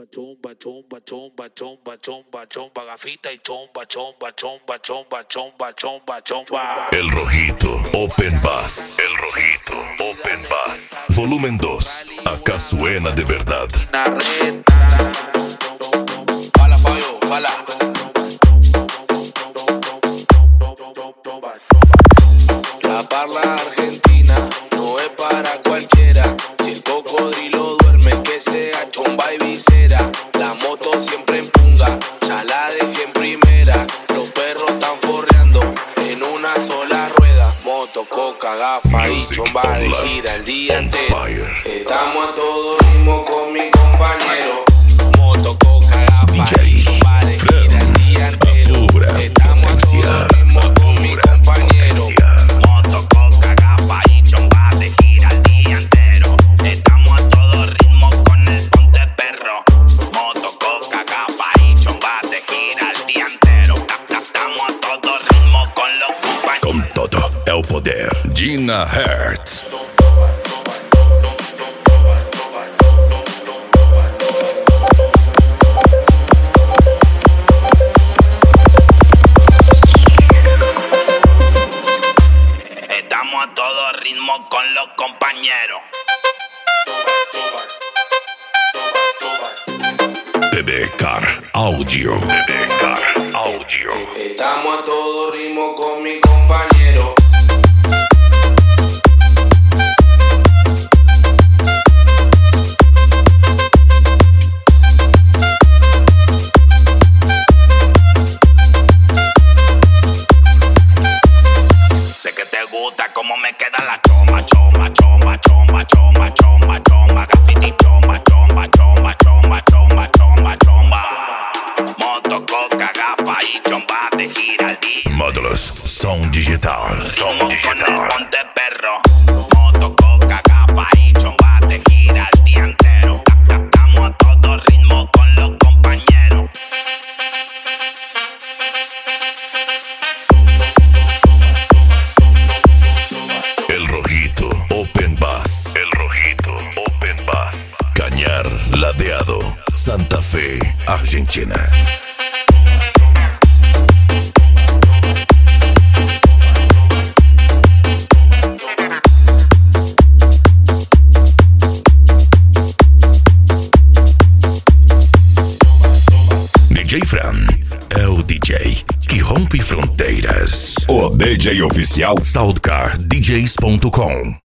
chomba, chomba, chomba, chomba, chomba, chomba, gafita y chomba, chomba, chomba, chomba, chomba, chomba, chomba. El Rojito Open Bass. El Rojito Open Bass. Volumen 2. Acá suena de verdad. Fala, fallo, fala. La parla argentina no es para cualquiera. Si el cocodrilo duerme, que sea chomba y visera. La moto siempre en punga, ya la dejé en primera. Los perros están forreando en una sola rueda. Moto, coca, gafa y chomba de gira el día entero. Estamos a todo ritmo con mi compañero. Moto, coca, gafa y chomba de gira el día entero. Estamos a todo ritmo con mi compañero. Moto, coca, gafa y chomba de gira el día entero. Estamos a todo ritmo con el ponte perro. Moto, coca, gafa y chomba de gira el día entero. Estamos a todo ritmo con los compañeros. Con todo el poder. Gina Hertz. Estamos a todo ritmo con los compañeros. BB Car Audio. BB Car Audio. Estamos a todo ritmo con mi compañero. Sé que te gusta cómo me queda la chomba, chomba, chomba, chomba, chomba, chomba, chomba, graffiti, chomba, chomba, chomba, chomba, chomba, chomba, chomba. Moto, coca, gafa y chomba de gira al día. Módulos Sound Digital. Somos con el ponte perro. Moto, coca, gafa y chomba de gira el día entero. Estamos a todo ritmo con los compañeros. El Rojito Open Bass. El Rojito Open Bass. Cañar Ladeado. Santa Fe, Argentina. DJ Fran é o DJ que rompe fronteiras. O DJ oficial SoundCardDJs.com.